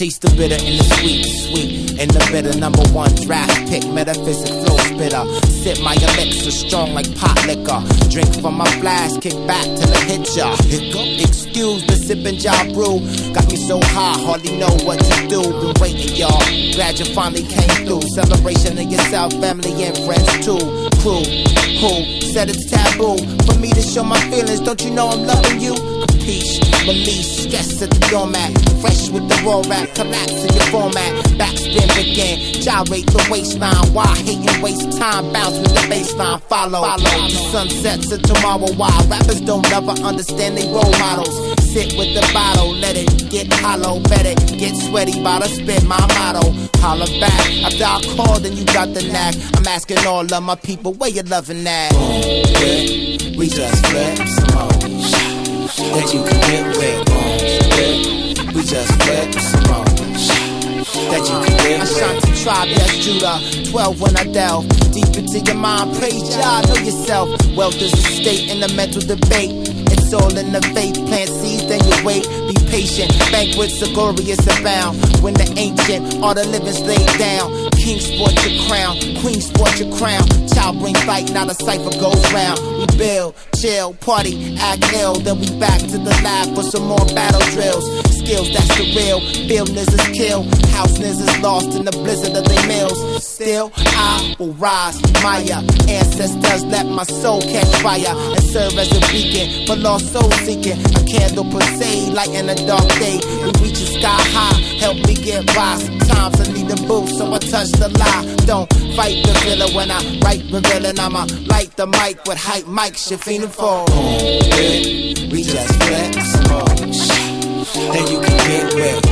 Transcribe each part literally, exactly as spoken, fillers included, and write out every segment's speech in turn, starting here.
Taste the bitter in the sweet, sweet in the bitter. Number one draft pick, metaphysic flow spitter. Sip my elixir, strong like pot liquor. Drink from my flask, kick back till it hit ya. Hiccup, excuse the sipping job brew. Got me so high, hardly know what to do. Been waiting, y'all. Glad you finally came through. Celebration of yourself, family and friends too. Crew, who said it's taboo for me to show my feelings? Don't you know I'm loving you? Capiche, release, stress at the doormat. Fresh with the raw rap, collapse in your format. Backspin again, gyrate the waistline. Why hate and waste time? Bounce with the baseline. Follow, follow the sunsets of tomorrow. Why rappers don't ever understand they role models. Sit with the bottle, let it get hollow. Bet it, get sweaty by the spit, my motto. Holler back, after I called and you got the knack. I'm asking all of my people, where you loving that? Boom, yeah, we just flip some more that you can get with. Boom, yeah, we just flip some more that you can get with. Ashanti tribe, yes, Judah. Twelve when I delve deep into your mind. Praise Jah, know yourself. Wealth is a state in the mental debate. It's all in the faith. Plant seeds, then you wait. Be patient. Banquets are glorious abound. When the ancient all the living's laid down. King sport your crown, queen sport your crown. Child bring fight, not a cipher goes round. We build, chill, party, act ill. Then we back to the lab for some more battle drills. Skills, that's the real. Builders is kill. House is lost in the blizzard of their mills. Still, I will rise. Maya ancestors let my soul catch fire and serve as a beacon for lost soul seeking. A candle per se, light in a dark day. We reach the sky high, help me get by. Sometimes I need a boost, so I touch the lie. Don't fight the villain when I write revealing. I'ma light the mic with hype mics, you're feeling for. Yeah, we just flex some more. Then you can get with.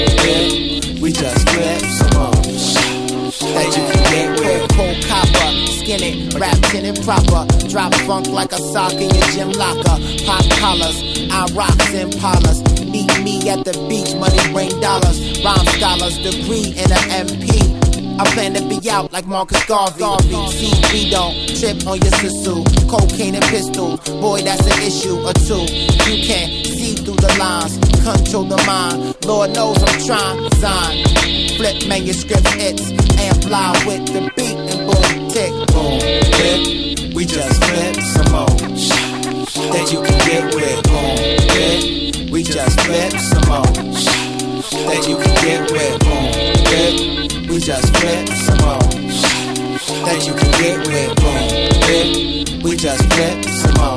Yeah, we just flex some more. That you can get with. Cold copper, skin it, wrapped in it proper. Drop funk like a sock in your gym locker. Pop collars, I rocks and Impalas. Meet me at the beach, money bring dollars. Rhyme scholars, degree in an M P. I plan to be out like Marcus Garvey. See, we don't trip on your sister. Cocaine and pistols, boy, that's an issue or two. You can't see through the lines, control the mind. Lord knows I'm trying to sign. Flip manuscript hits, and fly with the beat and boom, tick, boom, tick. We just flip some more that you can get with. Boom, tick. We just flip some more that you can get with. Boom, tick. We just flip some more that you can get with. Boom, tick. We just flip some more.